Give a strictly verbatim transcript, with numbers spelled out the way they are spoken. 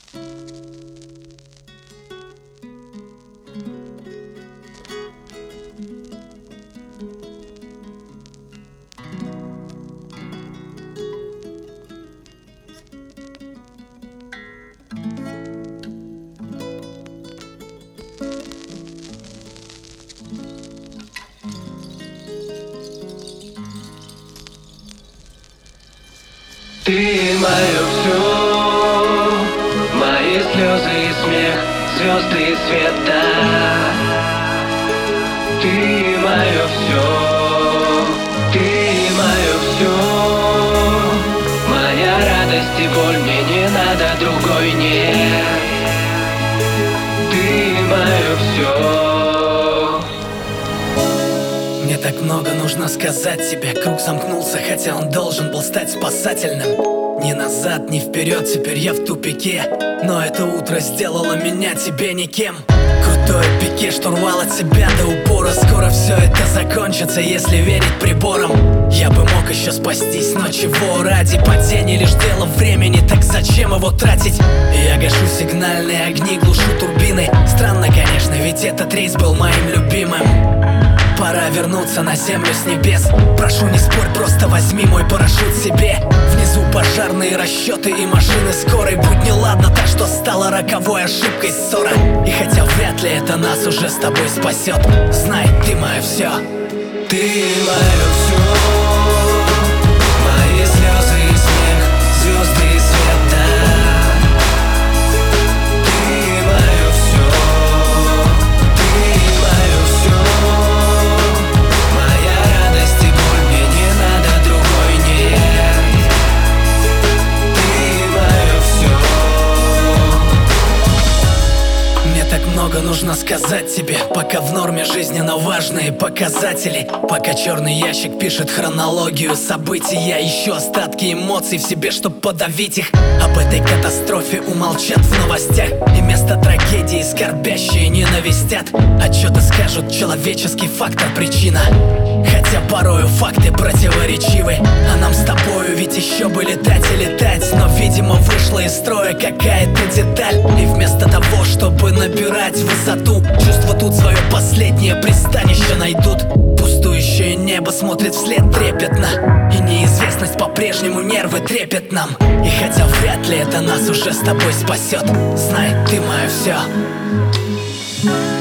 Ты мое все, мои слезы и смех, звезды и света. Ты мое все, ты мое все, моя радость и боль, мне не надо другой, нет. Ты мое все. Мне так много нужно сказать тебе. Круг замкнулся, хотя он должен был стать спасательным. Ни назад, ни вперед, теперь я в тупике. Но это утро сделало меня тебе никем. Крутое пике, штурвал от себя до упора. Скоро все это закончится, если верить приборам. Я бы мог еще спастись, но чего ради? Падение лишь дело времени, так зачем его тратить? Я гашу сигнальные огни, глушу турбины. Странно, конечно, ведь этот рейс был моим любимым. Пора вернуться на землю с небес. Прошу, не спорь, просто возьми мой парашют себе. Внизу пожарные расчеты и машины скорой. Будь неладно, так что стала роковой ошибкой ссора. И хотя вряд ли это нас уже с тобой спасет, знай, ты мое все. Ты мое все, мои слезы и смех, звезды и света. Ты мое все, ты мое все, моя радость и боль, мне не надо другой, нет. Ты мое все. Мне так много нужно сказать тебе, пока в норме жизненно важные показатели. Пока черный ящик пишет хронологию событий, я ищу остатки эмоций в себе, чтоб подавить их. Об этой катастрофе умолчат в новостях, и вместо трагедии скорбящие ненавистят. Отчеты скажут, человеческий фактор причина, хотя порою факты противоречивы. А нам с тобою ведь еще бы летать и летать, но, видимо, вышла из строя какая-то деталь. И вместо того, чтобы набирать высоту, чувства тут свое последнее пристанище найдут. Пустующее небо смотрит вслед трепетно, и неизвестность по-прежнему нервы трепет нам. И хотя вряд ли это нас уже с тобой спасет, знай, ты мое все.